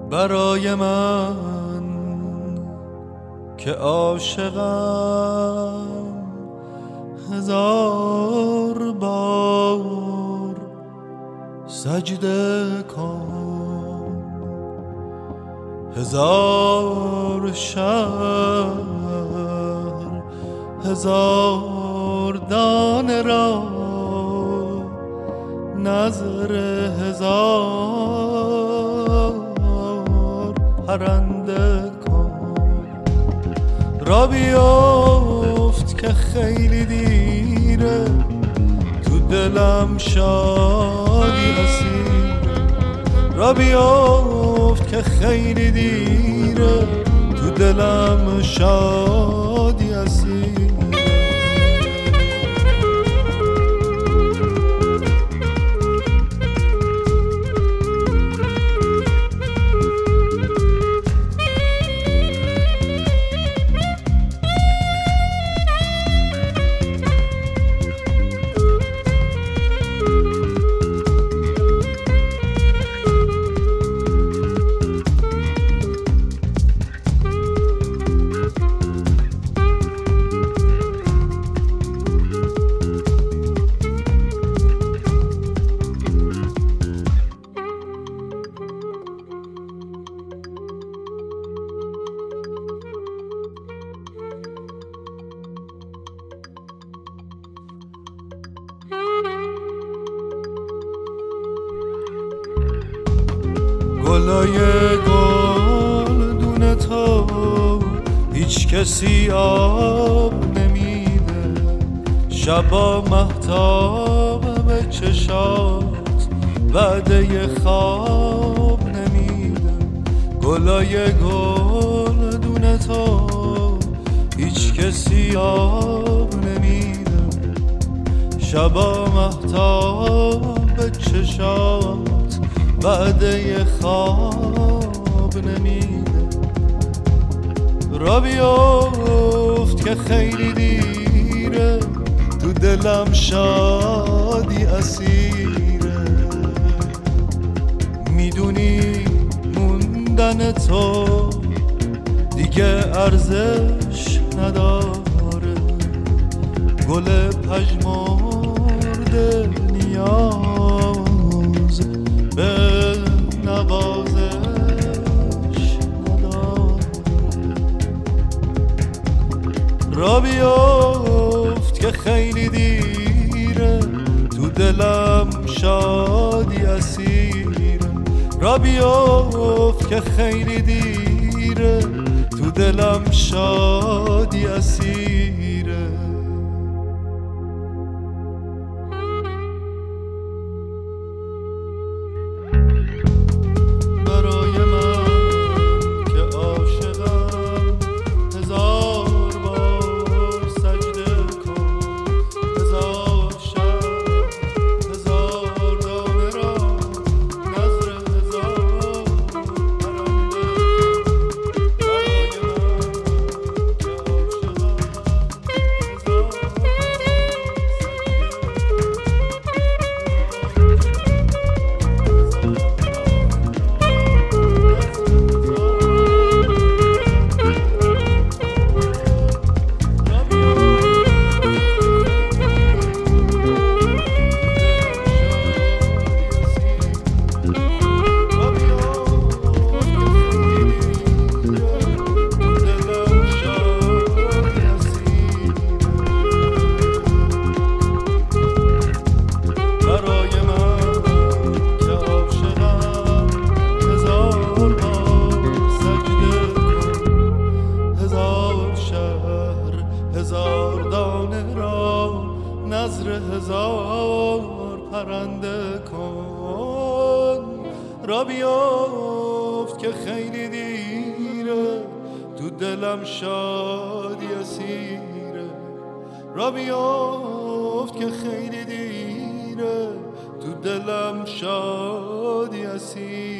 برای من که عاشقم 1000 بار سجده کن، 1000 شهر 1000 دانه را نظر 1000 پرنده کن. را بیفت که خیلی دیره، تو دلم شادی اسیره. را بیفت که خیلی دیره، تو دلم شادی اسیره. گلای گلدون تو هیچ کسی آب نمیده، شبا مهتاب به چشات وعده خواب نمیده. گلای گلدون تو هیچ کسی آب نمیده، شبا مهتاب به چشات وعده خواب نمیده. را بیفت که خیلی دیره، تو دلم شادی اسیره. میدونی موندن تو دیگه ارزش نداره، گل پژمرده نیاز به نوازش نداره. را بیفت که خیلی دیره، تو دلم شادی اسیره. را بیفت که خیلی دیره، تو دلم شادی اسیره. نظر 1000 پرنده کن. را بیفت که خیلی دیره، تو دلم شادی اسیره. را بیفت که خیلی دیره، تو دلم شادی اسیره.